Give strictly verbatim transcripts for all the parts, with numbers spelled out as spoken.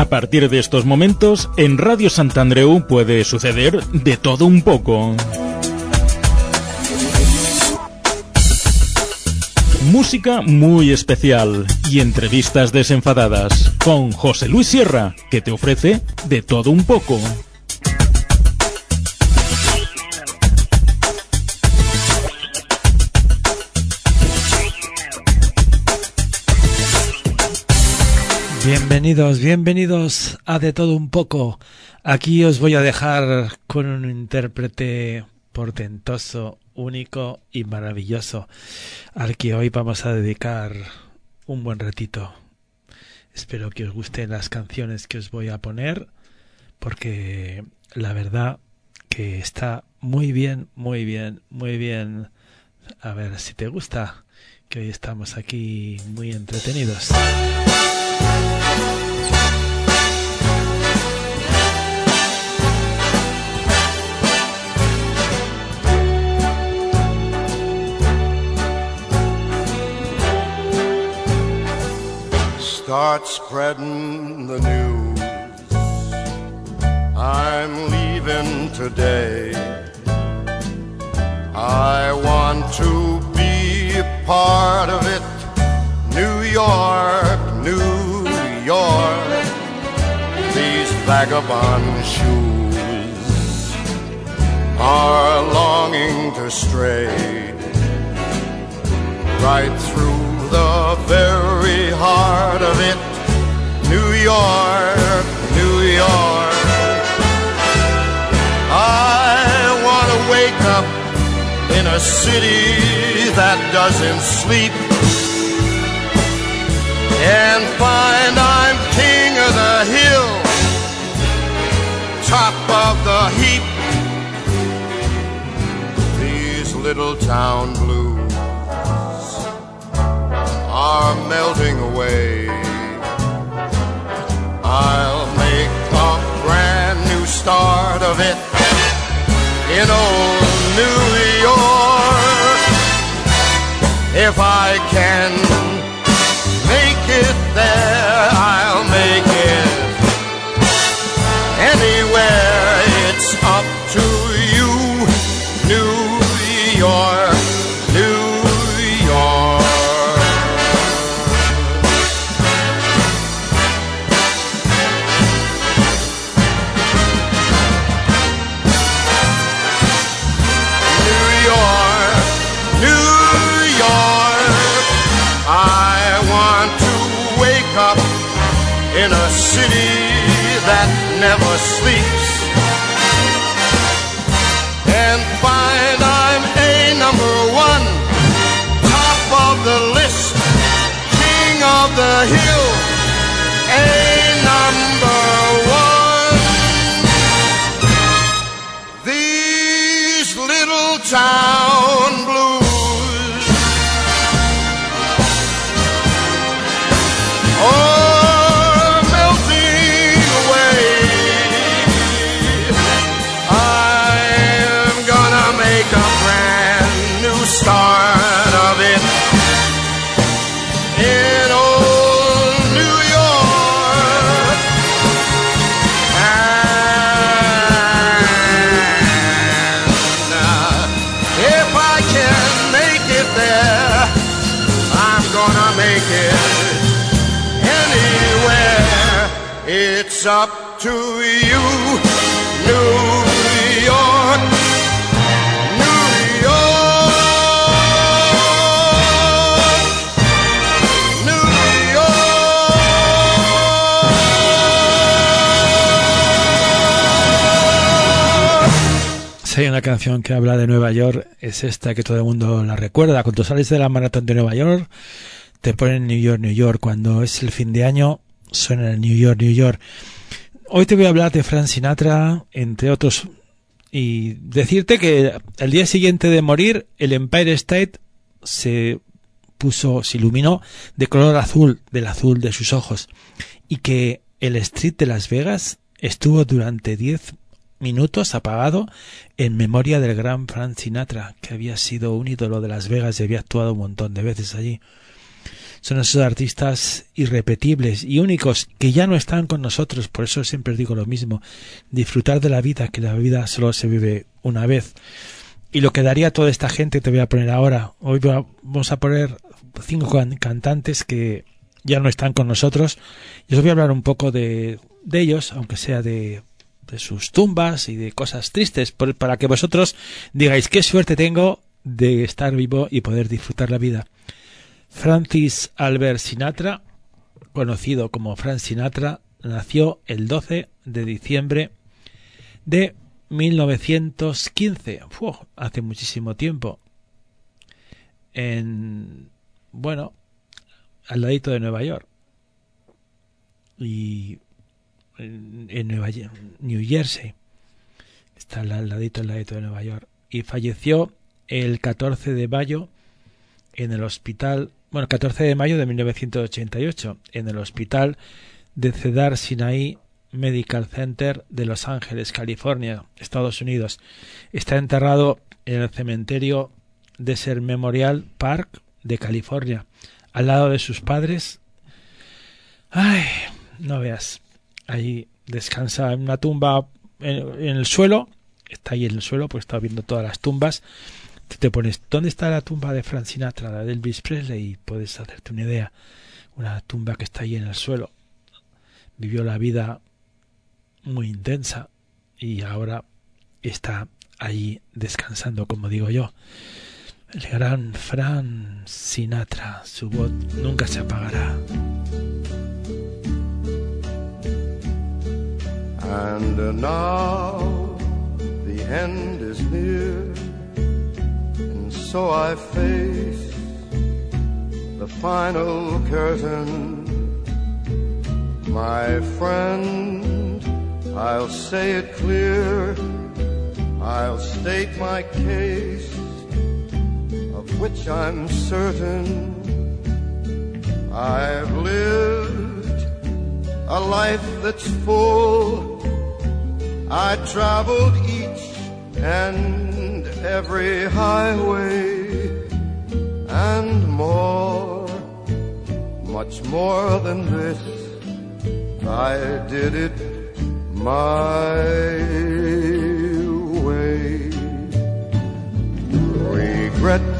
A partir de estos momentos, en Radio Sant Andreu puede suceder de todo un poco. Música muy especial y entrevistas desenfadadas con José Luis Sierra, que te ofrece de todo un poco. Bienvenidos, bienvenidos a De Todo Un Poco. Aquí os voy a dejar con un intérprete portentoso, único y maravilloso, al que hoy vamos a dedicar un buen ratito. Espero que os gusten las canciones que os voy a poner, porque la verdad que está muy bien, muy bien, muy bien. A ver si te gusta, que hoy estamos aquí muy entretenidos. Start spreading the news. I'm leaving today. I want to be a part of it. New York, New York. These vagabond shoes are longing to stray right through the very heart of it. New York, New York. I want to wake up in a city that doesn't sleep and find I'm king of the hill, top of the heap. These little town blues are melting away. I'll make a brand new start of it in old New York. If I can make it there, I'll make it anywhere. It's up to you, New York, New York. In a city that never sleeps and find I'm a number one, top of the list, king of the hill, a number one. These little town blues start of it in old New York. And uh, if I can make it there, I'm gonna make it anywhere. It's up to you, New York. Si hay una canción que habla de Nueva York, es esta que todo el mundo la recuerda. Cuando sales de la maratón de Nueva York, te ponen New York, New York. Cuando es el fin de año, suena el New York, New York. Hoy te voy a hablar de Frank Sinatra, entre otros, y decirte que el día siguiente de morir, el Empire State se puso, se iluminó de color azul, del azul de sus ojos, y que el Street de Las Vegas estuvo durante diez minutos apagado en memoria del gran Frank Sinatra, que había sido un ídolo de Las Vegas y había actuado un montón de veces allí. son esos artistas irrepetibles y únicos que ya no están con nosotros. Por eso siempre digo lo mismo, disfrutar de la vida, que la vida solo se vive una vez. Y lo que daría toda esta gente te voy a poner ahora. Hoy vamos a poner cinco can- cantantes que ya no están con nosotros. Y os voy a hablar un poco de, de ellos, aunque sea de, de sus tumbas y de cosas tristes, por, para que vosotros digáis qué suerte tengo de estar vivo y poder disfrutar la vida. Francis Albert Sinatra, conocido como Frank Sinatra, nació el doce de diciembre de mil novecientos quince. Uf, hace muchísimo tiempo. En, bueno, al ladito de Nueva York. Y en, en Nueva, New Jersey. Está al ladito, al ladito de Nueva York. Y falleció el catorce de mayo en el hospital, bueno, catorce de mayo de mil novecientos ochenta y ocho, en el hospital de Cedar Sinai Medical Center de Los Ángeles, California, Estados Unidos. Está enterrado en el cementerio Desert Memorial Park de California, al lado de sus padres. Ay, no veas, ahí descansa en una tumba en, en el suelo. Está ahí en el suelo, pues está viendo todas las tumbas. Te pones, ¿dónde está la tumba de Frank Sinatra, la de Elvis Presley? Y puedes hacerte una idea. Una tumba que está ahí en el suelo. Vivió la vida muy intensa y ahora está allí descansando, como digo yo. El gran Frank Sinatra, su voz nunca se apagará. And uh, now the end is near, and so I face the final curtain. My friend, I'll say it clear, I'll state my case, of which I'm certain. I've lived a life that's full, I traveled each and every highway, and more, much more than this, I did it my way. Regrets,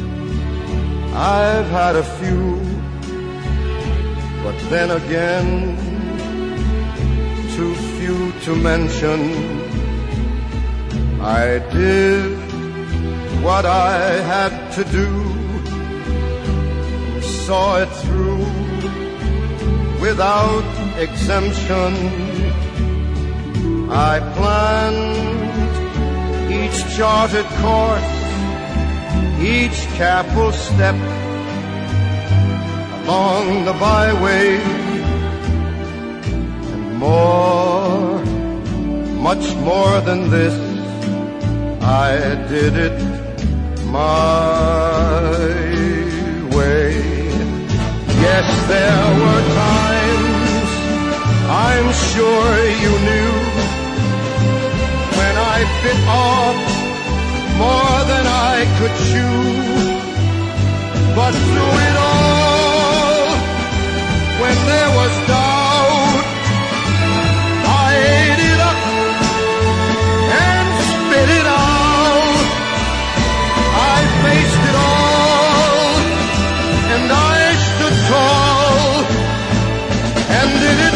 I've had a few, but then again, too few to mention. I did what I had to do, saw it through without exemption. I planned each charted course, each careful step along the byway, and more, much more than this, I did it my way. Yes, there were times, I'm sure you knew, when I bit off more than I could chew. But through it all, when there was doubt, I ate it up and spit it out. I faced it all, and I stood tall, and did it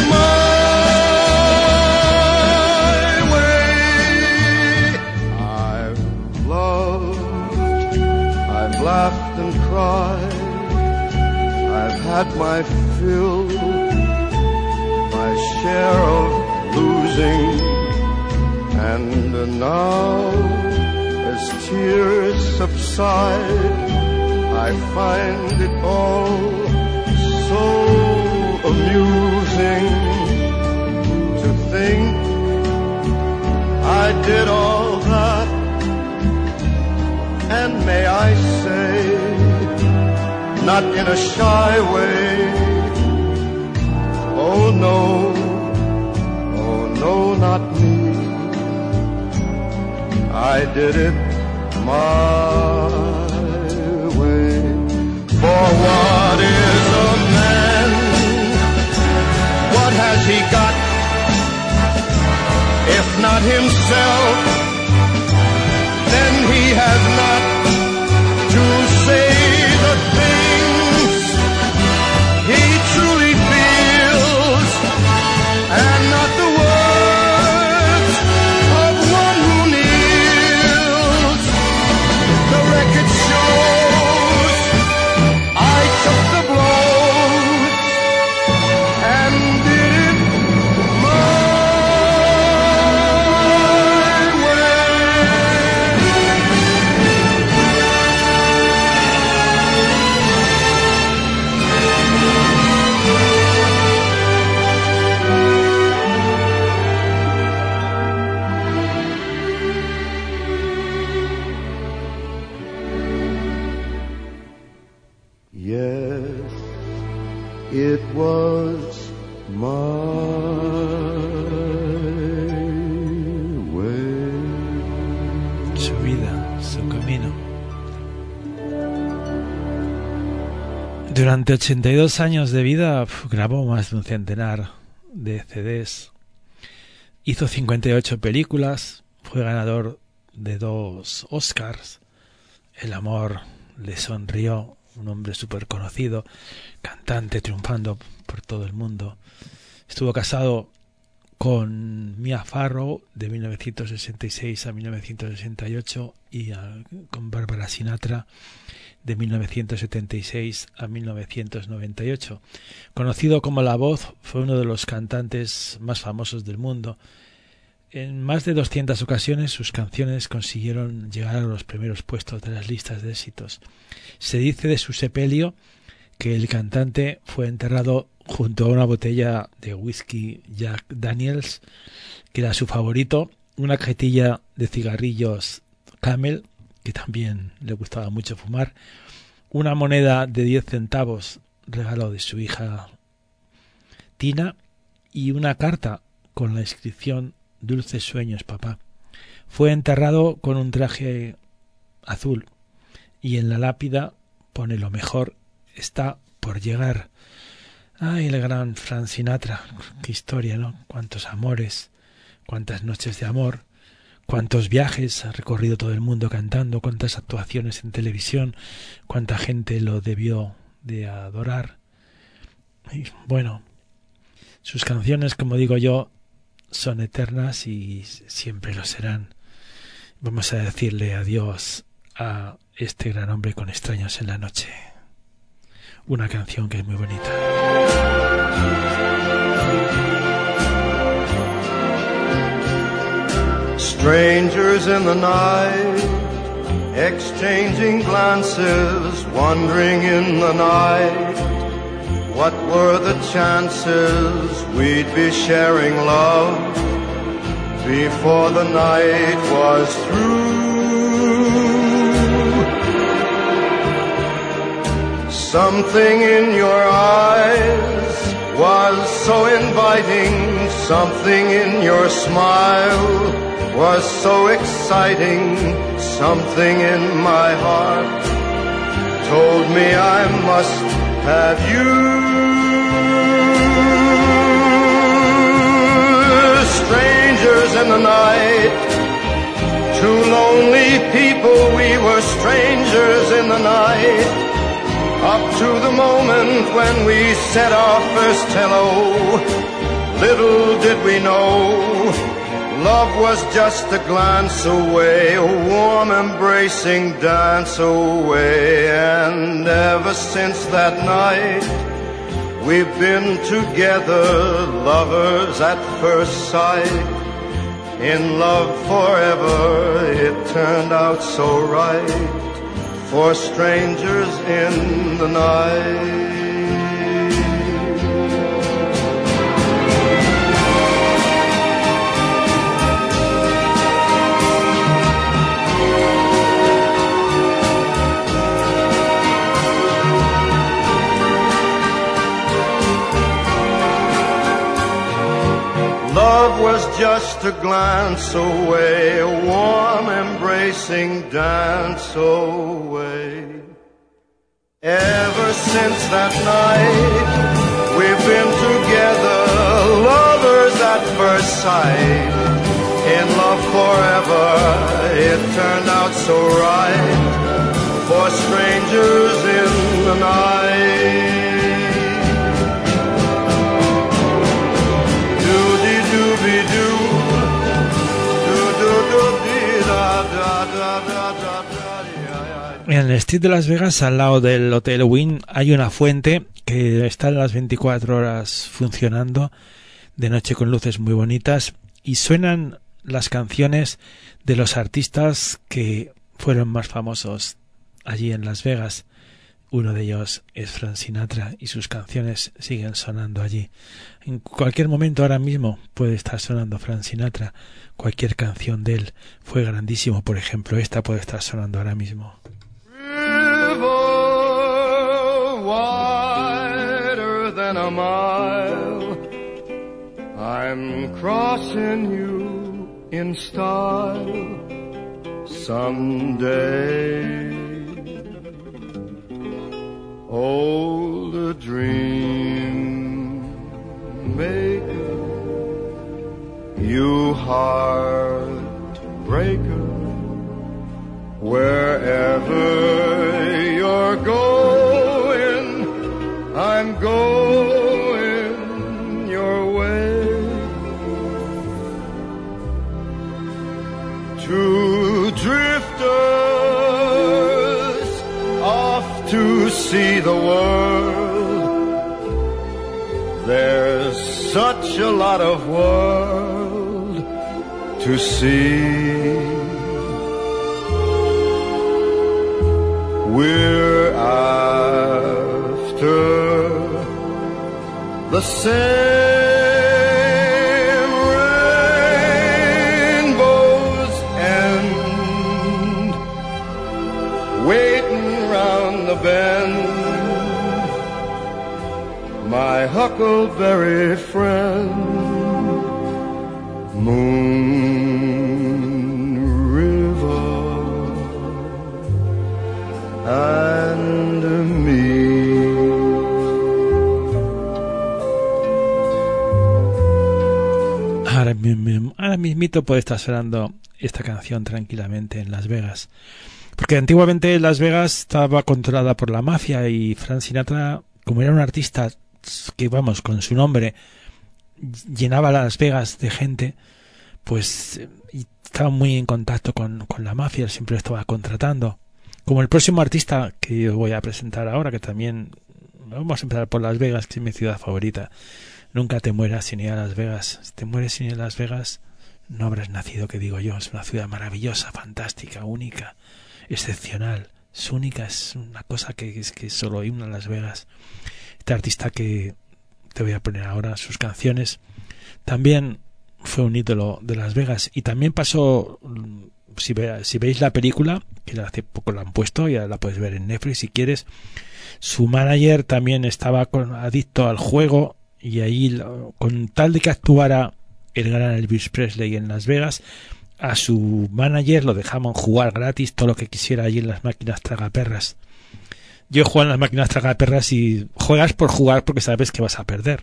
my way. I've loved, I've laughed and cried, I've had my fill, my share of losing, and now, as tears subside, I find it all so amusing to think I did all that, and may I say, not in a shy way, oh no, oh no, not me, I did it my way. For what is has he got? If not himself, then he has not to say the things he truly feels, and not the words of one who kneels. The record shows I took the blow and did it my Yes, it was my way. Su vida, su camino. Durante ochenta y dos años de vida pf, grabó más de un centenar de C Ds, hizo cincuenta y ocho películas, fue ganador de dos Oscars. El amor le sonrió, un hombre súper conocido, cantante, triunfando por todo el mundo. Estuvo casado con Mia Farrow de mil novecientos sesenta y seis a mil novecientos sesenta y ocho y a, con Barbara Sinatra de mil novecientos setenta y seis a mil novecientos noventa y ocho. Conocido como La Voz, fue uno de los cantantes más famosos del mundo. En más de doscientas ocasiones sus canciones consiguieron llegar a los primeros puestos de las listas de éxitos. Se dice de su sepelio que el cantante fue enterrado junto a una botella de whisky Jack Daniels, que era su favorito, una cajetilla de cigarrillos Camel, que también le gustaba mucho fumar, una moneda de diez centavos, regalo de su hija Tina, y una carta con la inscripción Dulces sueños, papá. Fue enterrado con un traje azul y en la lápida pone: lo mejor está por llegar. Ay, el gran Frank Sinatra, qué historia, ¿no? Cuántos amores, cuántas noches de amor, cuántos viajes, ha recorrido todo el mundo cantando, cuántas actuaciones en televisión, cuánta gente lo debió de adorar. Y bueno, sus canciones, como digo yo, son eternas y siempre lo serán. Vamos a decirle adiós a este gran hombre con Extraños en la noche. Una canción que es muy bonita. Strangers in the night, exchanging glances, wandering in the night. What were the chances we'd be sharing love before the night was through? Something in your eyes was so inviting, something in your smile was so exciting, something in my heart told me I must have you. Strangers in the night, two lonely people, we were strangers in the night, up to the moment when we said our first hello. Little did we know, love was just a glance away, a warm embracing dance away. And ever since that night, we've been together, lovers at first sight, in love forever. It turned out so right, for strangers in the night. Love was just a glance away, a warm embracing dance away. Ever since that night, We've been together, lovers at first sight, in love forever, it turned out so right, for strangers in the night. Do-dee-doo-be-doo, do-do-do-dee-da-da-da-da-da-da. En el Strip de Las Vegas, al lado del Hotel Wynn, hay una fuente que está las veinticuatro horas funcionando, de noche con luces muy bonitas, y suenan las canciones de los artistas que fueron más famosos allí en Las Vegas. Uno de ellos es Frank Sinatra y sus canciones siguen sonando allí. En cualquier momento ahora mismo puede estar sonando Frank Sinatra. Cualquier canción de él fue grandísimo. Por ejemplo, esta puede estar sonando ahora mismo. River wider than a mile, I'm crossing you in style someday. Old dream maker, you heartbreaker, wherever you're going, I'm going your way. Two drifters off to see the world. There's such a lot of world to see. We're after the same rainbow's end, waiting round the bend, my huckleberry friend, Moon River and me. Ahora, ahora mismito puede estar sonando esta canción tranquilamente en Las Vegas. Porque antiguamente Las Vegas estaba controlada por la mafia y Frank Sinatra, como era un artista que, vamos, con su nombre llenaba Las Vegas de gente, pues estaba muy en contacto con, con la mafia, siempre lo estaba contratando. Como el próximo artista que yo voy a presentar ahora, que también vamos a empezar por Las Vegas, que es mi ciudad favorita. Nunca te mueras sin ir a Las Vegas. Si te mueres sin ir a Las Vegas, no habrás nacido, que digo yo. Es una ciudad maravillosa, fantástica, única, excepcional. Es única, es una cosa que es que solo hay una en Las Vegas. Este artista que te voy a poner ahora, sus canciones, también fue un ídolo de Las Vegas. Y también pasó, si, ve, si veis la película, que hace poco la han puesto, ya la puedes ver en Netflix si quieres, su manager también estaba con, adicto al juego, y ahí, con tal de que actuara el gran Elvis Presley en Las Vegas, a su manager lo dejaban jugar gratis todo lo que quisiera allí en las máquinas tragaperras. Yo juego en las máquinas tragaperras y juegas por jugar porque sabes que vas a perder,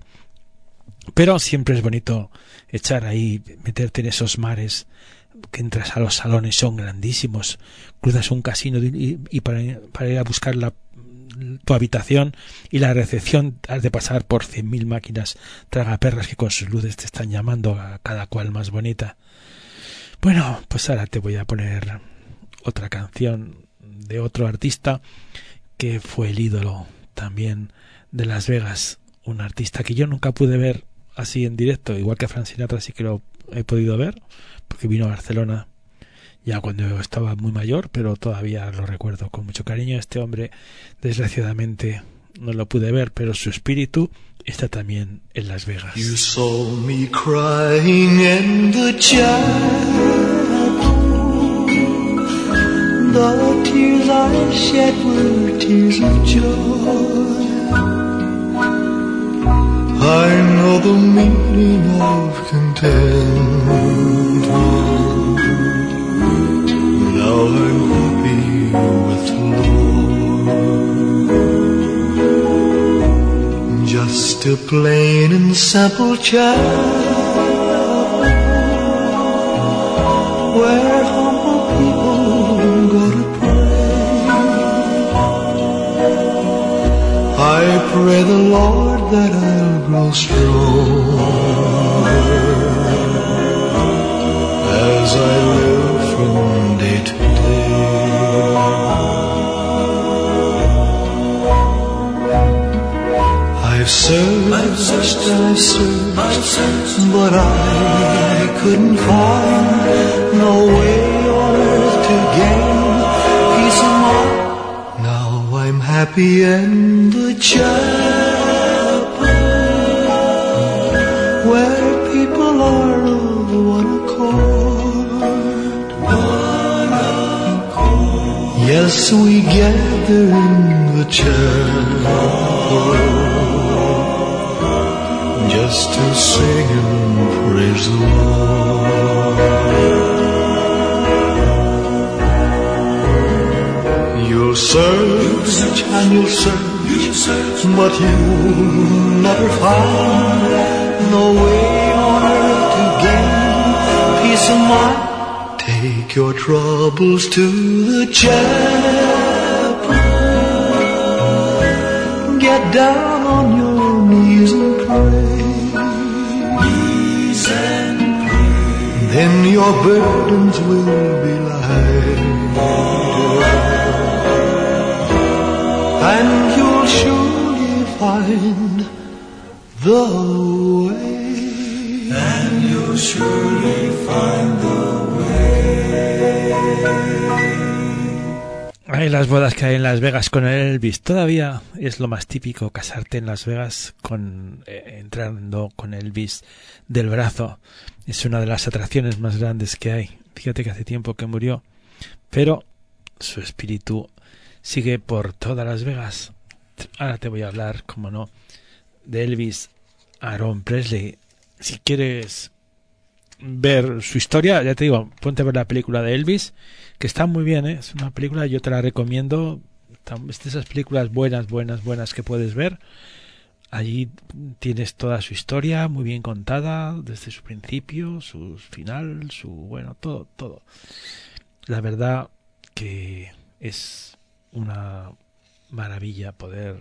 pero siempre es bonito echar ahí, meterte en esos mares, que entras a los salones, son grandísimos, cruzas un casino y, y para, para ir a buscar la tu habitación, y la recepción has de pasar por cien mil máquinas tragaperras que con sus luces te están llamando, a cada cual más bonita. Bueno, pues ahora te voy a poner otra canción de otro artista que fue el ídolo también de Las Vegas, un artista que yo nunca pude ver así en directo, igual que Frank Sinatra sí que lo he podido ver porque vino a Barcelona ya cuando estaba muy mayor, pero todavía lo recuerdo con mucho cariño. Este hombre, desgraciadamente, no lo pude ver, pero su espíritu está también en Las Vegas. You saw me crying in the chapel. The tears I shed were tears of joy. I know the meaning of contentment. Now I'm happy with the Lord. Just a a plain and simple chapel where humble people go to pray. I pray the Lord that I'll grow stronger as I live from day to day. I've searched, I've searched, I've searched, I've searched, but I couldn't find no way on earth to gain peace of mind. Now I'm happy in the chapel where people are of one accord. One accord. Yes, we gather in the chapel just to sing and praise the Lord. You'll search and you'll search, but you'll never find no way on earth to gain peace of mind. Take your troubles to the chapel, get down on your knees and pray. Then your burdens will be lighter, and you'll surely find the way. And you'll surely find the way. Hay las bodas que hay en Las Vegas con el Elvis. Todavía es lo más típico casarte en Las Vegas con eh, entrando con Elvis del brazo. Es una de las atracciones más grandes que hay. Fíjate que hace tiempo que murió, pero su espíritu sigue por todas Las Vegas. Ahora te voy a hablar, como no, de Elvis Aaron Presley. Si quieres ver su historia, ya te digo, ponte a ver la película de Elvis, que está muy bien, ¿eh? Es una película, yo te la recomiendo. Es de esas películas buenas, buenas, buenas que puedes ver. Allí tienes toda su historia muy bien contada, desde su principio, su final, su bueno, todo, todo. La verdad que es una maravilla poder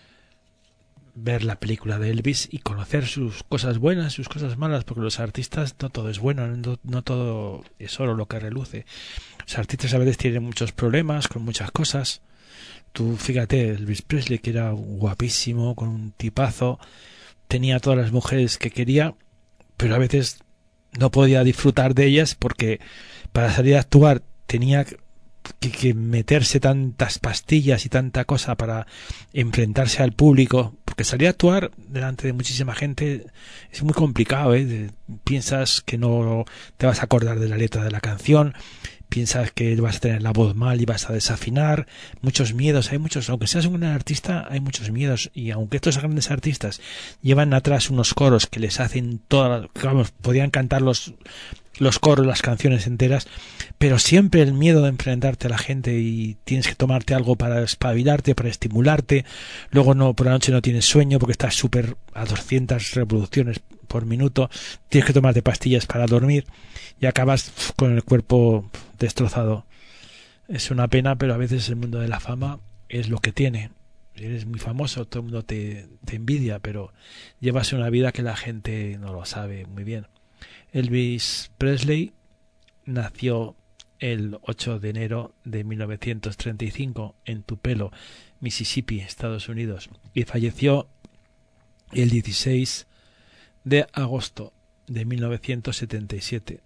ver la película de Elvis y conocer sus cosas buenas, sus cosas malas, porque los artistas no todo es bueno, no, no todo es oro lo que reluce. Los artistas a veces tienen muchos problemas con muchas cosas. Tú fíjate, Elvis Presley, que era guapísimo, con un tipazo, tenía todas las mujeres que quería, pero a veces no podía disfrutar de ellas porque para salir a actuar tenía que, que meterse tantas pastillas y tanta cosa para enfrentarse al público, porque salir a actuar delante de muchísima gente es muy complicado, ¿eh? Piensas que no te vas a acordar de la letra de la canción, piensas que vas a tener la voz mal y vas a desafinar, muchos miedos, hay muchos, aunque seas un gran artista, hay muchos miedos, y aunque estos grandes artistas llevan atrás unos coros que les hacen todas, vamos, podían cantar los, los coros, las canciones enteras, pero siempre el miedo de enfrentarte a la gente y tienes que tomarte algo para espabilarte, para estimularte, luego no, por la noche no tienes sueño porque estás súper a doscientas reproducciones por minuto, tienes que tomarte pastillas para dormir y acabas con el cuerpo destrozado. Es una pena, pero a veces el mundo de la fama es lo que tiene. Eres muy famoso, todo el mundo te, te envidia, pero llevas una vida que la gente no lo sabe muy bien. Elvis Presley nació el ocho de enero de mil novecientos treinta y cinco en Tupelo, Mississippi, Estados Unidos, y falleció el dieciséis de agosto de mil novecientos setenta y siete.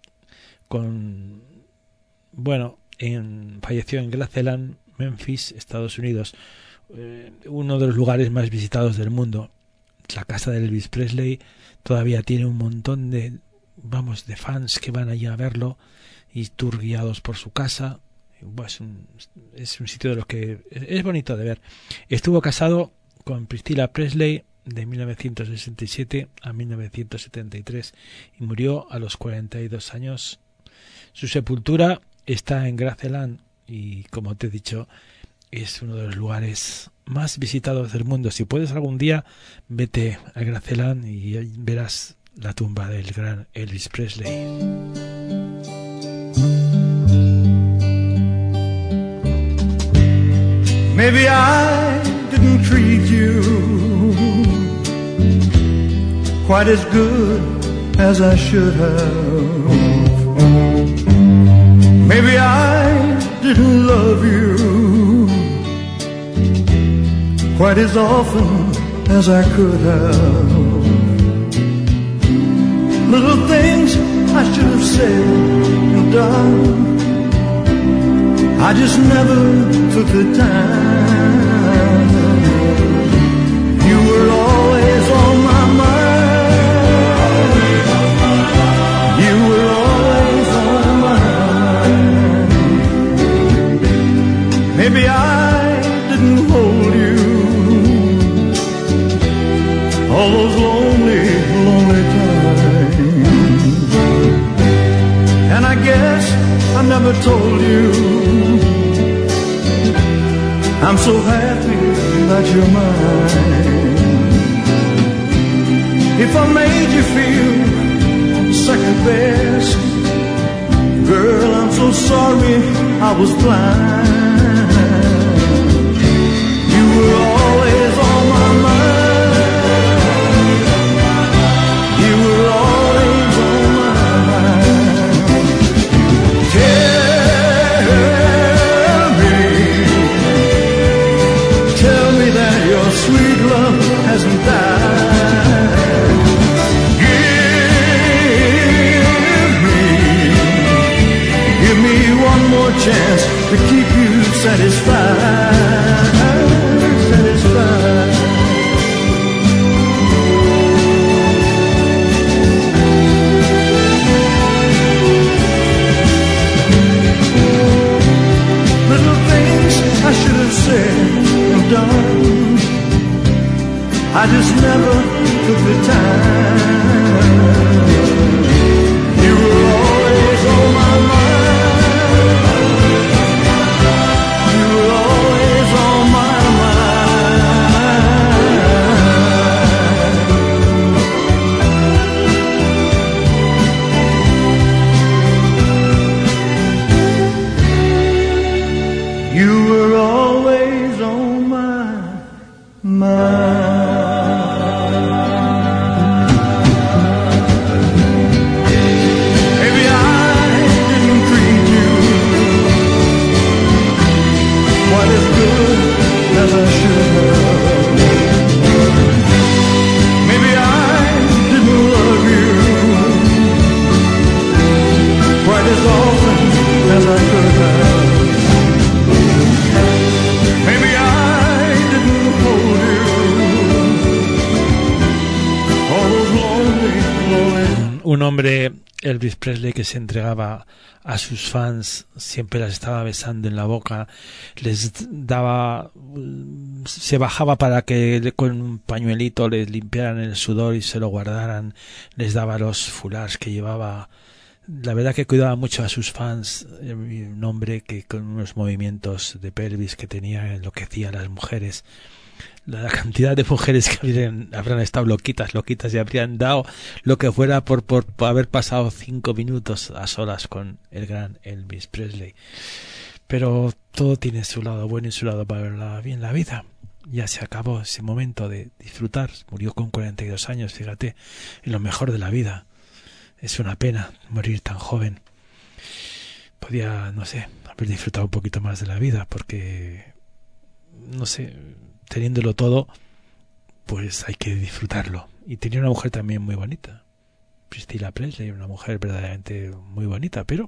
Con bueno, en, falleció en Graceland, Memphis, Estados Unidos, eh, uno de los lugares más visitados del mundo. La casa de Elvis Presley todavía tiene un montón de, vamos, de fans que van allí a verlo y tour guiados por su casa. Pues un, es un sitio de los que es, es bonito de ver. Estuvo casado con Priscilla Presley de mil novecientos sesenta y siete a mil novecientos setenta y tres y murió a los cuarenta y dos años. Su sepultura está en Graceland y, como te he dicho, es uno de los lugares más visitados del mundo. Si puedes algún día, vete a Graceland y verás la tumba del gran Elvis Presley. Maybe I didn't treat you quite as good as I should have. Maybe I didn't love you quite as often as I could have. Little things I should have said and done, I just never took the time. You were always on my mind. You were always on my mind. Maybe I didn't hold you all those lonely, lonely times. And I guess I never told you I'm so happy that you're mine. If I made you feel second best, girl, I'm so sorry I was blind. You were always on my mind. You were always on my mind. Tell me that your sweet love hasn't died. Give me, give me one more chance to keep you satisfied, satisfied. Little things I should have said and done, I just never took the time. You were always on my mind. You were always on my mind. You were always on my mind. Un hombre, Elvis Presley, que se entregaba a sus fans, siempre las estaba besando en la boca, les daba, se bajaba para que con un pañuelito les limpiaran el sudor y se lo guardaran, les daba los foulards que llevaba. La verdad que cuidaba mucho a sus fans, un hombre que con unos movimientos de pelvis que tenía enloquecía a las mujeres. La cantidad de mujeres que habrían, habrán estado loquitas, loquitas y habrían dado lo que fuera por, por, por haber pasado cinco minutos a solas con el gran Elvis Presley. Pero todo tiene su lado bueno y su lado para verla bien la vida. Ya se acabó ese momento de disfrutar. Murió con cuarenta y dos años, fíjate, en lo mejor de la vida. Es una pena morir tan joven. Podía, no sé, haber disfrutado un poquito más de la vida, porque, no sé, teniéndolo todo, pues hay que disfrutarlo. Y tenía una mujer también muy bonita, Priscilla Presley, una mujer verdaderamente muy bonita, pero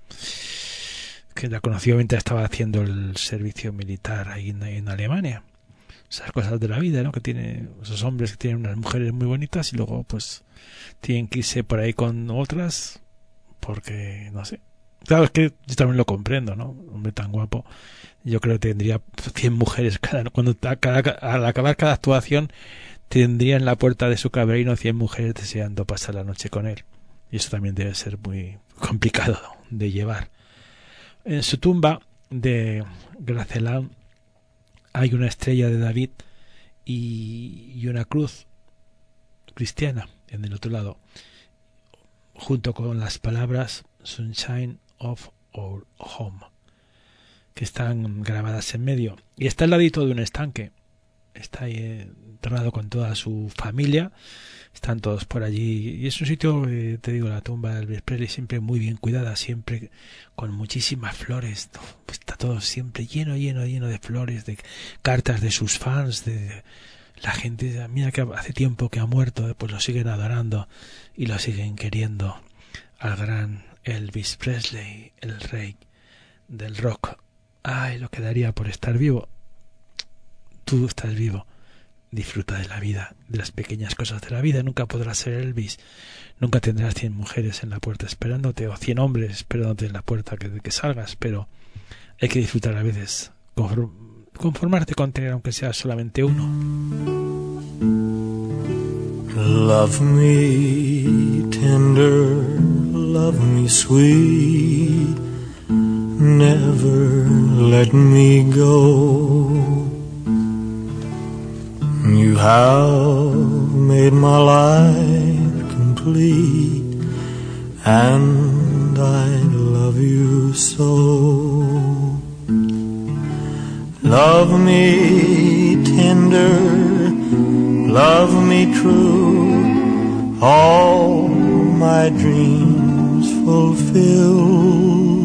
que la conoció mientras estaba haciendo el servicio militar ahí en, en Alemania. Esas cosas de la vida, ¿no? Que tiene esos hombres que tienen unas mujeres muy bonitas y luego pues tienen que irse por ahí con otras porque, no sé. Claro, es que yo también lo comprendo, ¿no? Un hombre tan guapo, yo creo que tendría cien mujeres cada, cuando cada, al acabar cada actuación tendría en la puerta de su camerino cien mujeres deseando pasar la noche con él. Y eso también debe ser muy complicado de llevar. En su tumba de Graceland hay una estrella de David y, y una cruz cristiana en el otro lado, junto con las palabras Sunshine of Our Home, que están grabadas en medio. Y está al ladito de un estanque. Está ahí enterrado con toda su familia. Están todos por allí. Y es un sitio, eh, te digo, la tumba de Elvis Presley siempre muy bien cuidada, siempre con muchísimas flores. Está todo siempre lleno, lleno, lleno de flores, de cartas de sus fans, de la gente. Mira que hace tiempo que ha muerto, pues lo siguen adorando y lo siguen queriendo al gran Elvis Presley, el rey del rock. Ay, lo que daría por estar vivo. Tú estás vivo. Disfruta de la vida, de las pequeñas cosas de la vida. Nunca podrás ser Elvis. Nunca tendrás cien mujeres en la puerta esperándote, o cien hombres esperándote en la puerta que, que salgas, pero hay que disfrutar a veces. Conformarte con tener, aunque sea solamente uno. Love me tender, love me sweet, never let me go. You have made my life complete, and I love you so. Love me tender, love me true, all my dreams fulfill.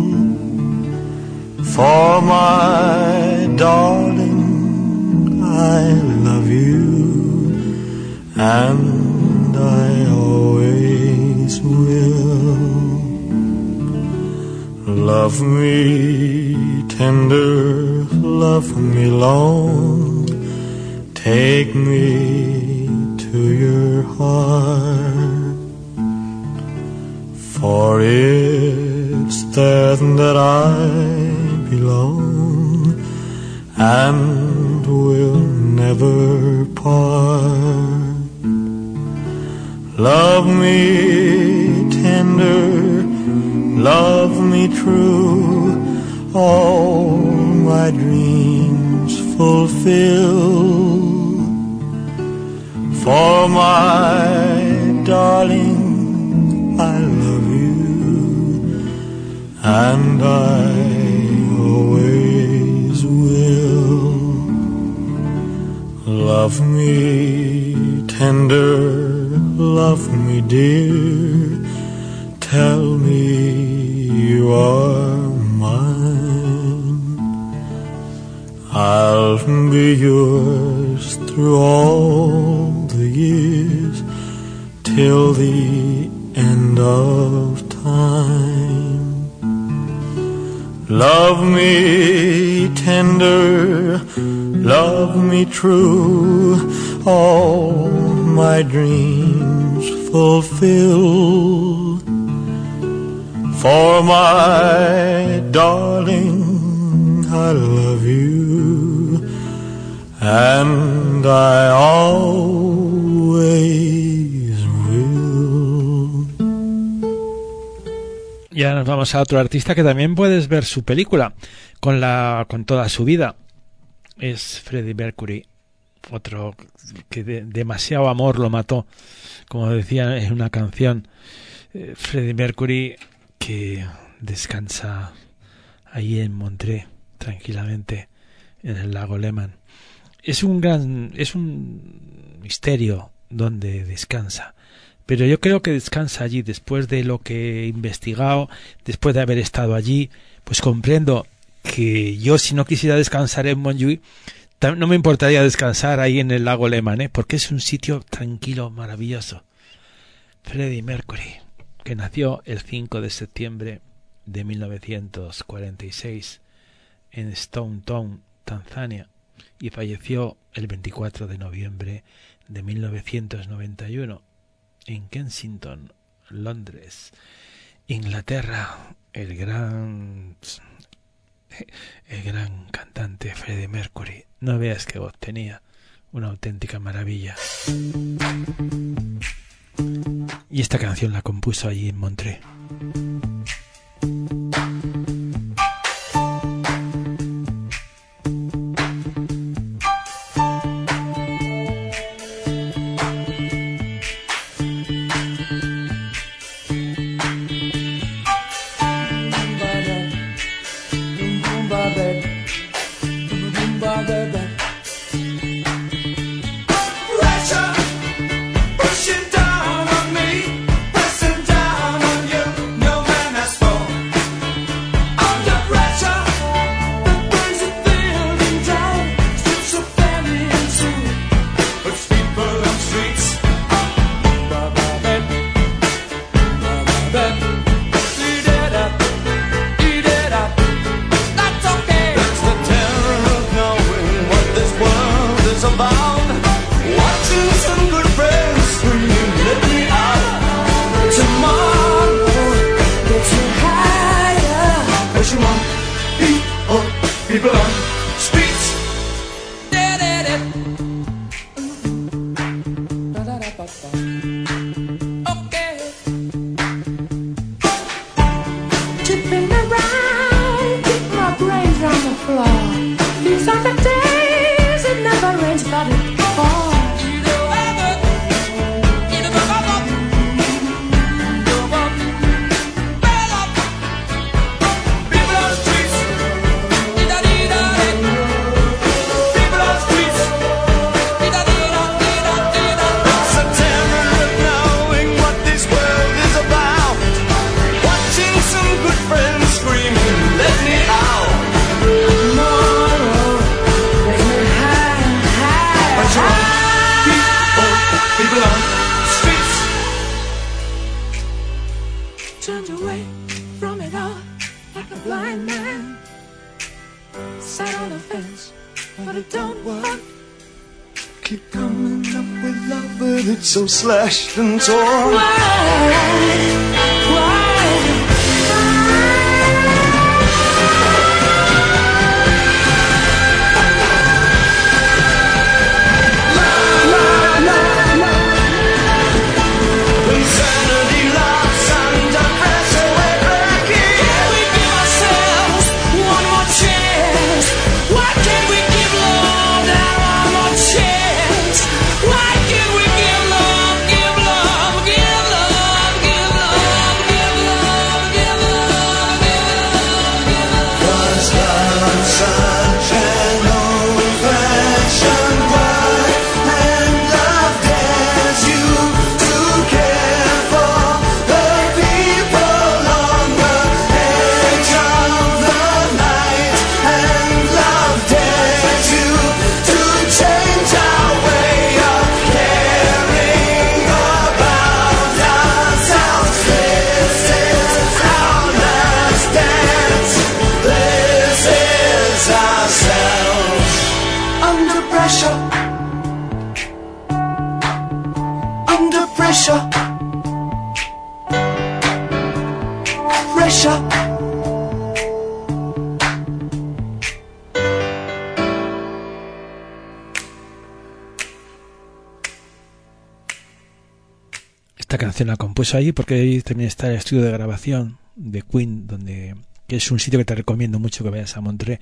For my darling, I love you, and I always will. Love me tender, love me long, take me to your heart, for it's there that I belong, and will never part. Love me tender, love me true, all my dreams fulfill. For my darling, I love you, and I always will. Love me tender, love me dear, tell me you are mine. I'll be yours through all the years, till the end of time. Love me tender, love me true, all my dreams fulfill. For my darling, I love you, and I always will. Y ahora nos vamos a otro artista que también puedes ver su película con la con toda su vida. Es Freddie Mercury, otro que de, demasiado amor lo mató, como decía en una canción. eh, Freddie Mercury, que descansa ahí en Montreux tranquilamente en el lago Léman. Es un gran, es un misterio donde descansa, pero yo creo que descansa allí. Después de lo que he investigado, después de haber estado allí, pues comprendo que yo, si no quisiera descansar en Montjuïc, no me importaría descansar ahí en el lago Léman, ¿eh? Porque es un sitio tranquilo, maravilloso. Freddie Mercury, que nació el cinco de septiembre de mil novecientos cuarenta y seis en Stone Town, Tanzania, y falleció el veinticuatro de noviembre de mil novecientos noventa y uno en Kensington, Londres, Inglaterra. El gran el gran cantante Freddie Mercury. No veas qué voz tenía, una auténtica maravilla. Y esta canción la compuso allí en Montreux. blind man sat on a fence, but it don't work. Keep coming up with love, but it's so slashed and torn. Why? Why? Pressure, pressure. Esta canción la compuso allí porque ahí también está el estudio de grabación de Queen, donde que es un sitio que te recomiendo mucho que vayas a Montreux.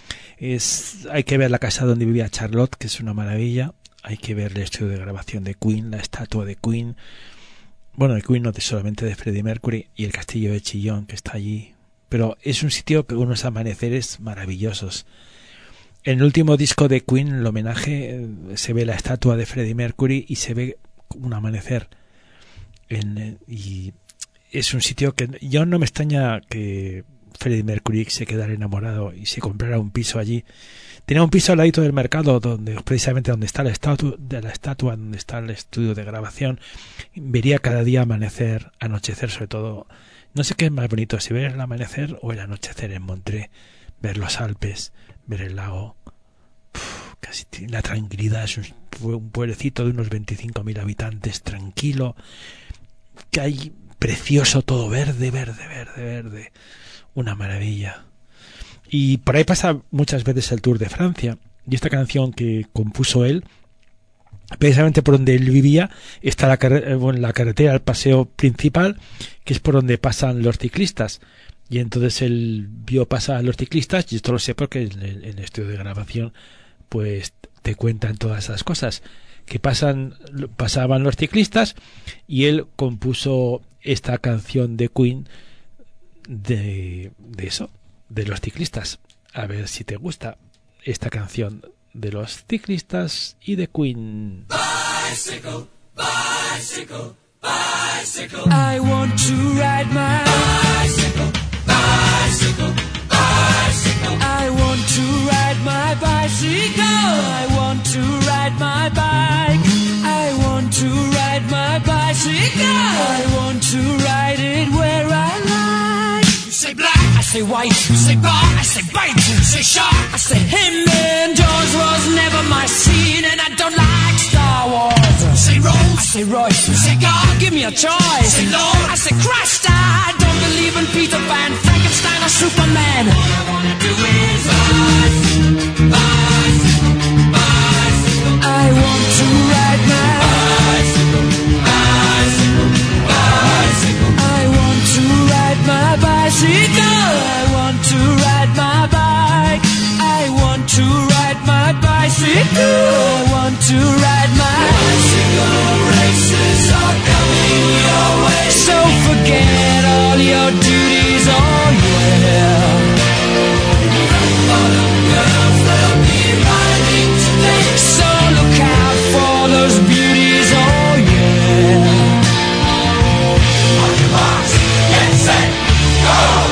Es, hay que ver la casa donde vivía Charlotte, que es una maravilla. Hay que ver el estudio de grabación de Queen, la estatua de Queen. Bueno, de Queen no de solamente de Freddie Mercury, y el castillo de Chillón que está allí. Pero es un sitio con unos amaneceres maravillosos. En el último disco de Queen, el homenaje, se ve la estatua de Freddie Mercury y se ve un amanecer. En, y es un sitio que yo no me extraña que Freddie Mercury se quedara enamorado y se comprara un piso allí. Tenía un piso al ladito del mercado, donde precisamente donde está la estatua, de la estatua, donde está el estudio de grabación. Vería cada día amanecer, anochecer, sobre todo. No sé qué es más bonito, si ver el amanecer o el anochecer en Montreux. Ver los Alpes, ver el lago. Uf, casi la tranquilidad. Es un, un pueblecito de unos veinticinco mil habitantes, tranquilo. Que hay precioso, todo verde, verde, verde, verde. Una maravilla. Y por ahí pasa muchas veces el Tour de Francia. Y esta canción que compuso él, precisamente por donde él vivía, está la, car- bueno, la carretera, el paseo principal, que es por donde pasan los ciclistas. Y entonces él vio pasar a los ciclistas, y esto lo sé porque en el, en el estudio de grabación pues te cuentan todas esas cosas. Que pasan, pasaban los ciclistas, y él compuso esta canción de Queen de, de eso, de los ciclistas. A ver si te gusta esta canción de los ciclistas y de Queen. Bicycle, bicycle, bicycle. I want to ride my bicycle, bicycle, bicycle. I want to ride my bicycle. I want to ride my bike. I want to ride my bicycle. I want to ride it where I like. You say black, I say white. You say bar, I say bite. You say shark, I say him. And Jaws was never my scene, and I don't like Star Wars. You say Rose, I say Royce. You say God, give me a choice. Say Lord, I say Christ. I don't believe in Peter Pan, Frankenstein, or Superman. All I wanna do is rise, rise, bicycle. I want to ride my bicycle, bicycle, bicycle. I want to ride my bicycle. I want to ride my bike. I want to ride my bicycle. I want to ride my bicycle. Races are coming your way, so forget all your duties. Oh yeah. All the girls that'll be riding today, so look out for those beauties. Oh yeah. On your marks, get set, go.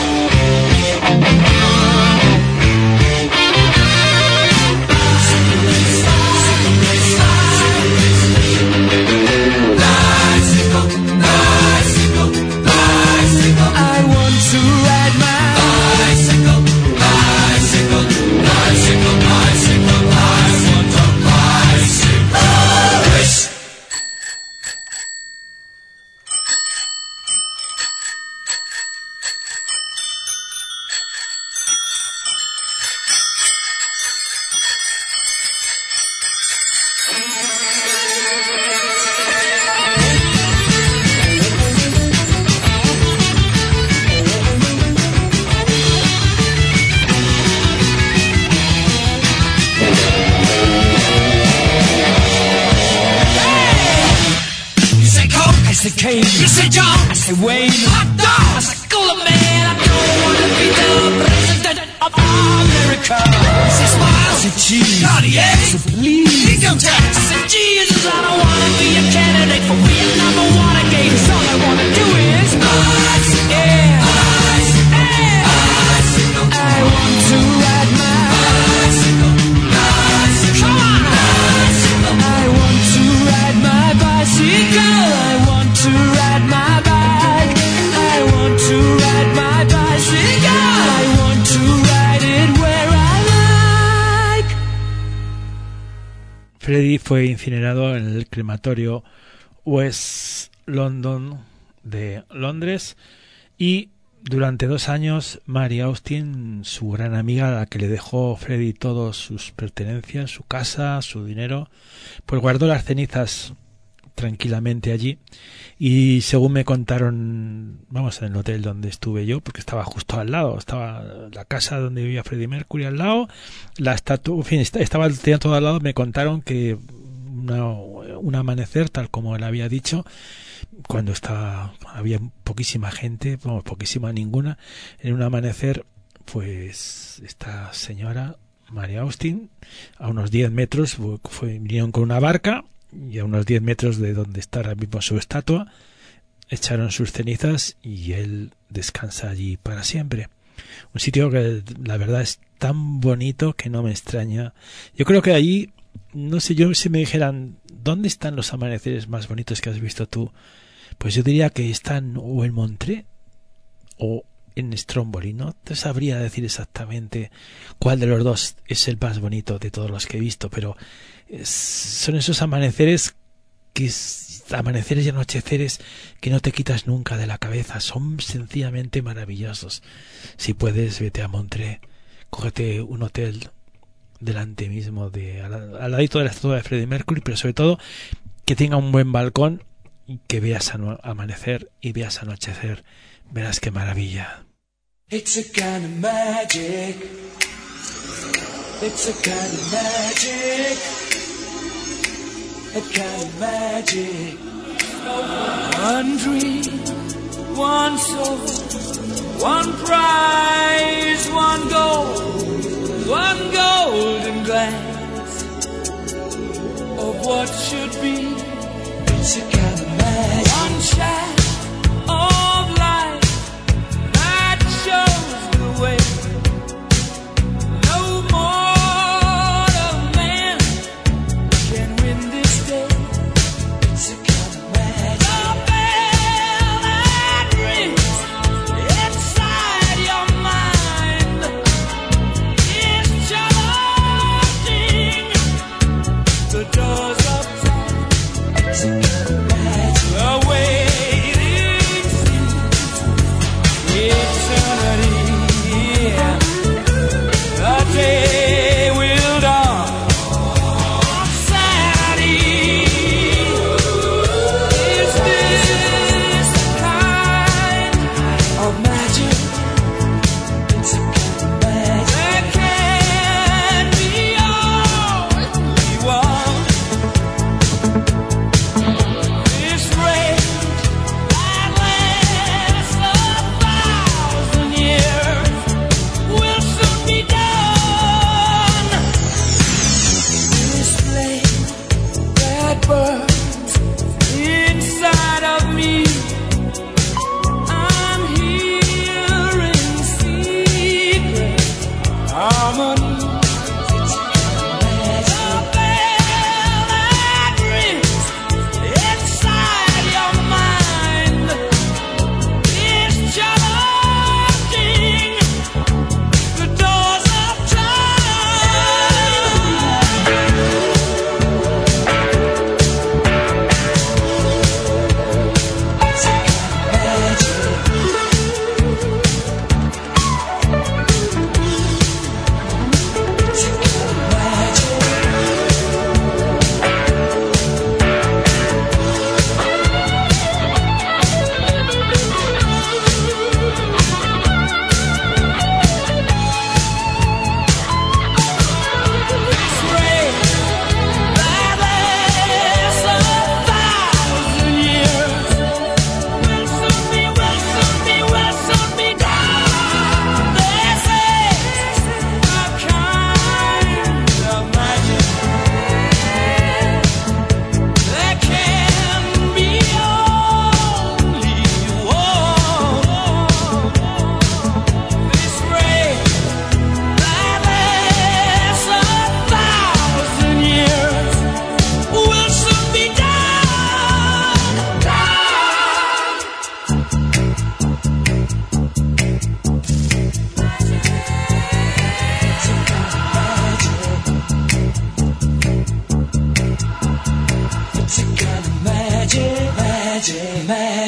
I want say Kane, you say John, I say Wayne, hot dog, I say Cooler Man, I don't wanna be the president of America. I say Smile, I say Cheese, Cartier, I say Please, Income Tax, I say Jesus, I don't wanna be a candidate for Vietnam or Watergate, cause all I wanna do is bicycle, yeah, bicycle, yeah, bicycle, I want to ride my bicycle, bicycle, come on, bicycle, I want to ride my bicycle, I want to ride my bike, I want to ride my bicycle, I want to ride it where I like. Freddie fue incinerado en el crematorio West London de Londres y durante dos años Mary Austin, su gran amiga, a la que le dejó Freddie todas sus pertenencias, su casa, su dinero, pues guardó las cenizas tranquilamente allí y según me contaron, vamos, en el hotel donde estuve yo, porque estaba justo al lado, estaba la casa donde vivía Freddie Mercury al lado, la estatua, en fin, estaba tenía todo al lado. Me contaron que una, un amanecer, tal como él había dicho, cuando estaba, había poquísima gente, vamos, poquísima ninguna, en un amanecer, pues esta señora Mary Austin, a unos diez metros, fue, vinieron con una barca y a unos diez metros de donde está ahora mismo su estatua, echaron sus cenizas y él descansa allí para siempre. Un sitio que la verdad es tan bonito que no me extraña. Yo creo que allí, no sé, yo si me dijeran ¿dónde están los amaneceres más bonitos que has visto tú? Pues yo diría que están o en Montreux o en Stromboli. No te sabría decir exactamente cuál de los dos es el más bonito de todos los que he visto, pero es, son esos amaneceres que es, amaneceres y anocheceres que no te quitas nunca de la cabeza. Son sencillamente maravillosos. Si puedes, vete a Montreux, cógete un hotel delante mismo de al, al ladito de la estatua de Freddie Mercury, pero sobre todo que tenga un buen balcón y que veas amanecer y veas anochecer. Verás qué maravilla. It's a kind of magic. It's a kind of magic. A kind of magic. One dream, one soul, one prize, one goal, one golden glance of what should be. It's a kind of magic. One shot of light that shows the way. No mortal man can win this day. It's a kind of magic. The bell that rings inside your mind is charging the doors of time.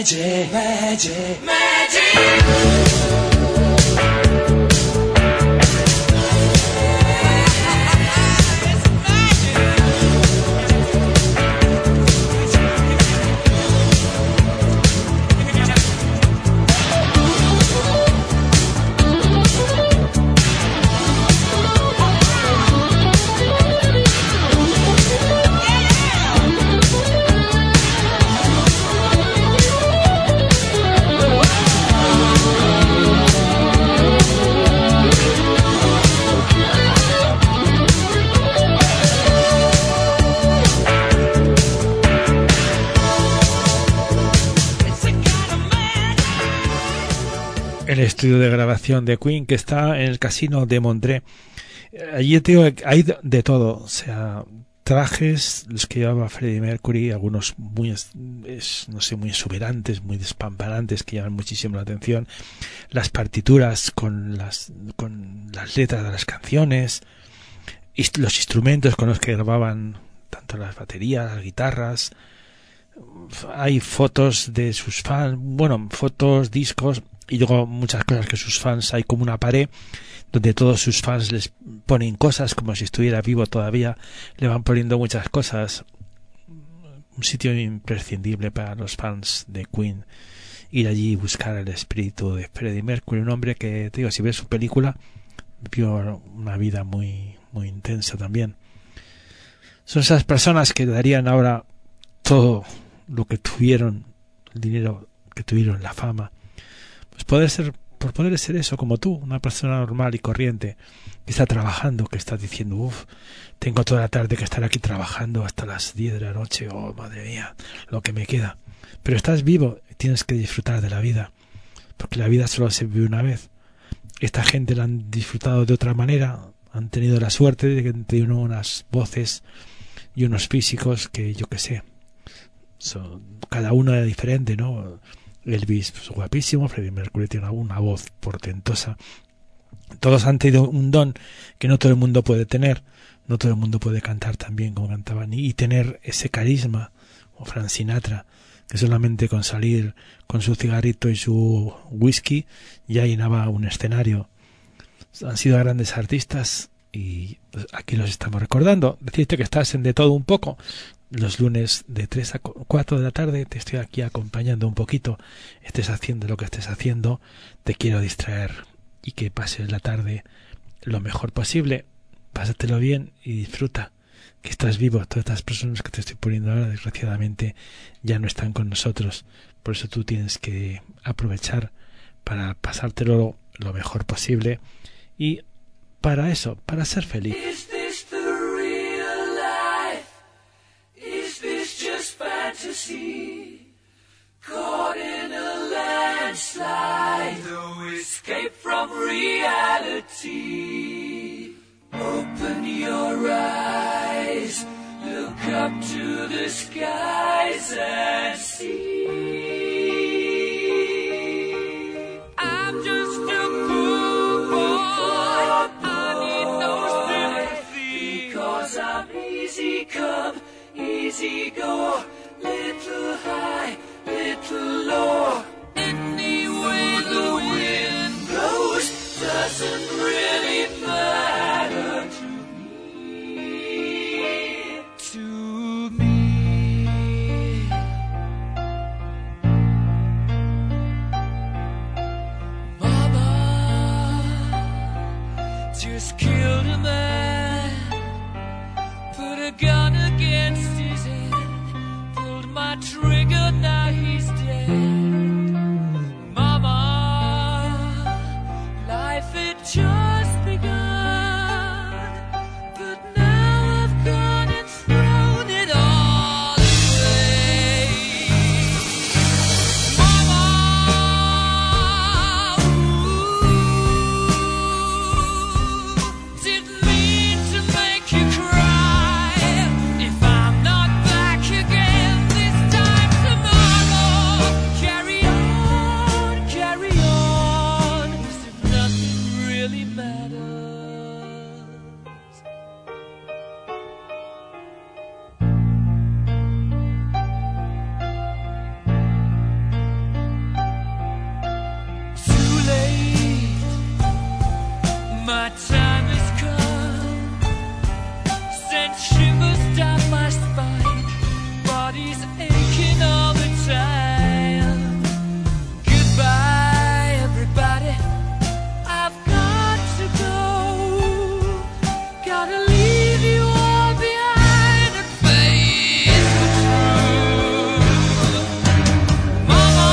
magic, magic, magic. El estudio de grabación de Queen, que está en el Casino de Montreux. Allí te digo, hay de todo, o sea, trajes, los que llevaba Freddie Mercury, algunos muy, es, no sé, muy exuberantes, muy despampanantes, que llaman muchísimo la atención, las partituras con las, con las letras de las canciones, y los instrumentos con los que grababan tanto las baterías, las guitarras. Hay fotos de sus fans, bueno, fotos, discos, y luego muchas cosas que sus fans, hay como una pared donde todos sus fans les ponen cosas como si estuviera vivo todavía, le van poniendo muchas cosas. Un sitio imprescindible para los fans de Queen, ir allí y buscar el espíritu de Freddie Mercury, un hombre que, te digo, si ves su película, vivió una vida muy muy intensa también. Son esas personas que darían ahora todo lo que tuvieron, el dinero que tuvieron, la fama, pues poder ser, por poder ser eso como tú, una persona normal y corriente que está trabajando, que está diciendo, uff, tengo toda la tarde que estar aquí trabajando hasta las diez de la noche, oh madre mía, lo que me queda. Pero estás vivo, tienes que disfrutar de la vida, porque la vida solo se vive una vez. Esta gente la han disfrutado de otra manera, han tenido la suerte de que tienen unas voces y unos físicos que yo qué sé, son, cada uno es diferente, ¿no? Elvis, pues, guapísimo, Freddie Mercury tiene una voz portentosa. Todos han tenido un don que no todo el mundo puede tener, no todo el mundo puede cantar tan bien como cantaban, y tener ese carisma, o Frank Sinatra, que solamente con salir con su cigarrito y su whisky ya llenaba un escenario. Han sido grandes artistas y pues, aquí los estamos recordando. Decirte que estás en De Todo Un Poco. Los lunes de tres a cuatro de la tarde te estoy aquí acompañando un poquito. Estés haciendo lo que estés haciendo, te quiero distraer y que pases la tarde lo mejor posible. Pásatelo bien y disfruta que estás vivo. Todas estas personas que te estoy poniendo ahora, desgraciadamente, ya no están con nosotros. Por eso tú tienes que aprovechar para pasártelo lo mejor posible y para eso, para ser feliz. Fantasy, caught in a landslide, no escape from reality. Open your eyes, look up to the skies and see. I'm just a poor boy, I need no sympathy, because I'm easy come, easy go. Little high, little low. Any way the wind blows doesn't really matter to me. To me. Mama just killed a man, put a gun against his head. My trigger, now he's dead. Mama, life had just begun, but now I've gone and thrown it all away. Mama, ooh, didn't mean to make you cry. If I'm not back again my time has come. Sent shivers down my spine, body's aching all the time. Goodbye, everybody, I've got to go. Gotta leave you all behind and face the truth. Mama,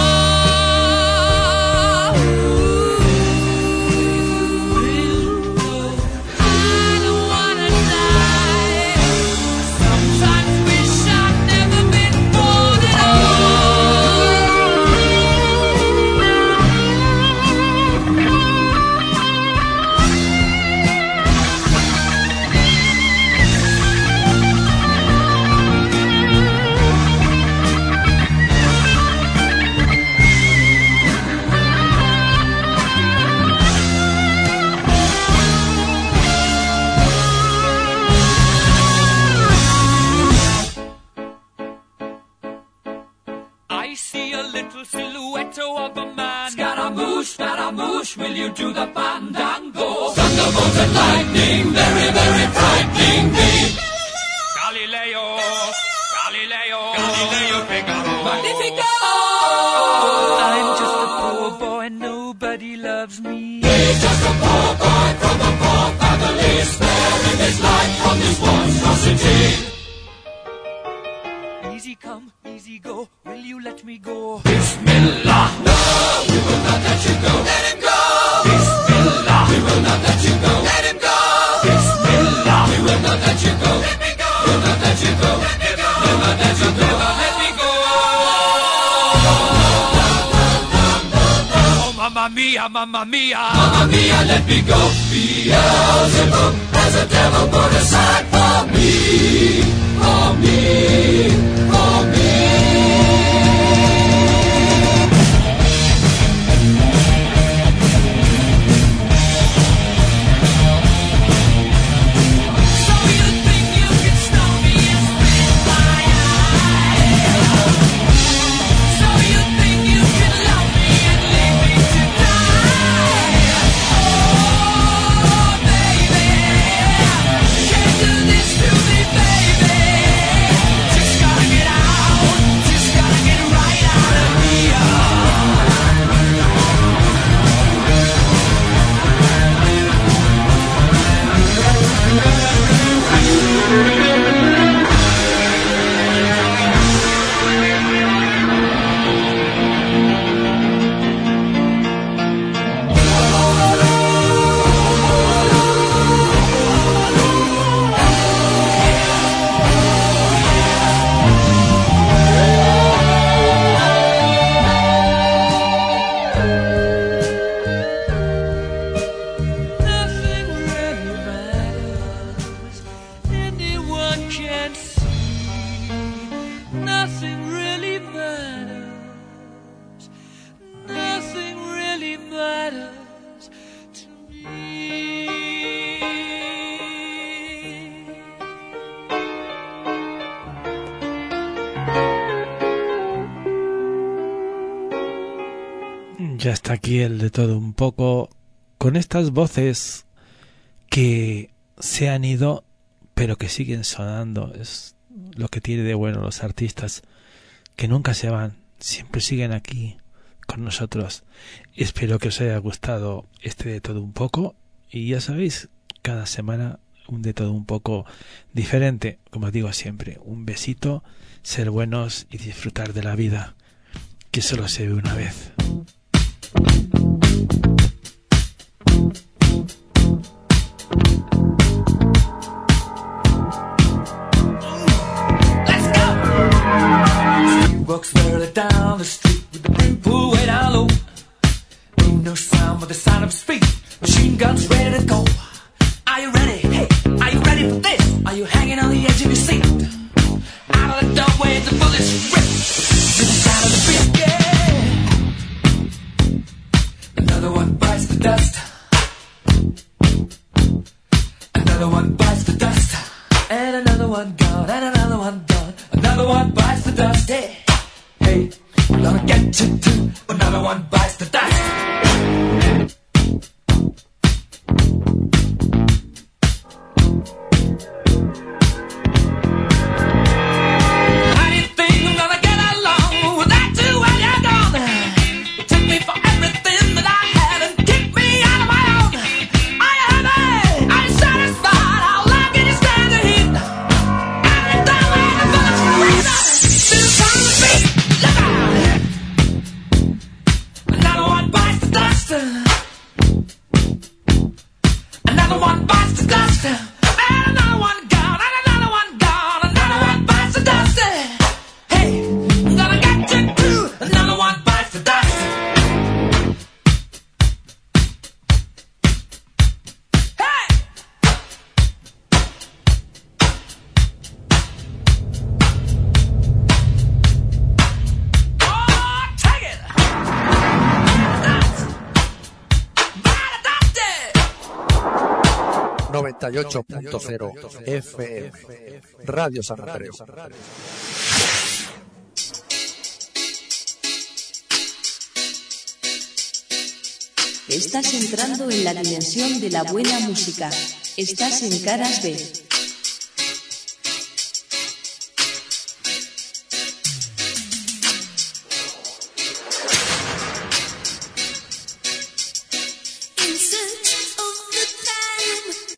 I don't wanna die. Sometimes wish I'd never been born at I see a little silhouette of a man. Scaramouche, Scaramouche, will you do the fandango? Thunderbolt and lightning, very, very frightening me. Galileo, Galileo, Galileo Figaro. Magnifico! I'm just a poor boy, nobody loves me. He's just a poor boy from a poor family, sparing his life from this monstrosity. Easy come, easy go, will you let me go? Bismillah! No, we will not let you go. Let him go! Bismillah! We will not let you go. Let him go! Bismillah! We will not let you go. Let me go! We'll not let you go. Let me go! We'll not let you go. Let me go! Oh, mamma mia, mamma mia! Mamma mia, let me go! Beelzebub has a devil put aside for me, for me, for me. So you think you can stop me and spit my eye? So you think you can love me and leave me to die? Oh, baby, can't do this to me, baby. Just gotta get out, just gotta get right out of here. Nothing really matters. Anyone can see. Nothing really matters. Nothing really matters to me. Ya está aquí el de todo un poco, con estas voces que se han ido pero que siguen sonando. Es lo que tiene de bueno los artistas, que nunca se van, siempre siguen aquí con nosotros. Espero que os haya gustado este de todo un poco, y ya sabéis, cada semana un de todo un poco diferente. Como os digo siempre, un besito, ser buenos y disfrutar de la vida, que solo se ve una vez. Let's go! He walks further down the street with the brim pulled way down low. Ain't no sound but the sound of speed. Machine guns ready to go. Are you ready? Hey, are you ready for this? Are you hanging on the edge of your seat? Out of the doorway, the bullets rip to the sound of the beat. Yeah. Another one bites the dust. Another one bites the dust. And another one gone, and another one gone. Another one bites the dust. Hey, hey, gonna get you too. Another one bites the dust. another one bites the dust. And another one gone, and another one gone, another one bites the dust. Hey, I'm gonna get you too. Another one bites the dust. noventa y ocho punto cero F M Radio San Andreu. Estás entrando en la dimensión de la buena música. Estás en Caras B.